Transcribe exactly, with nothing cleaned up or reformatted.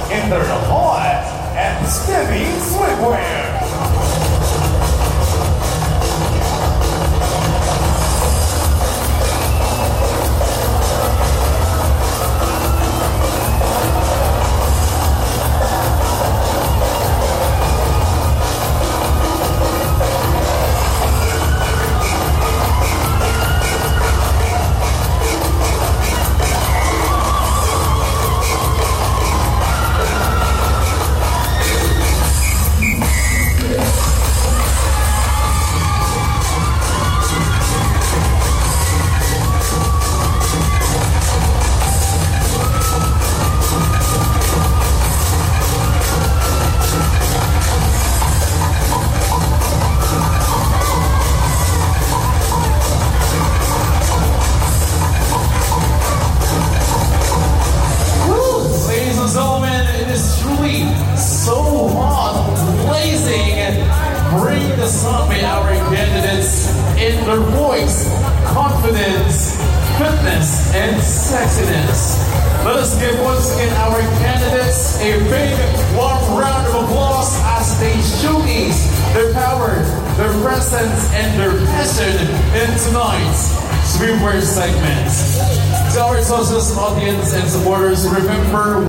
in their hot and steady swimwear. So hot, blazing, bring the sun by our candidates in their voice, confidence, fitness, and sexiness. Let us give once again our candidates a big warm round of applause as they showcase their power, their presence, and their passion in tonight's swimwear segment. To our social audience and supporters, remember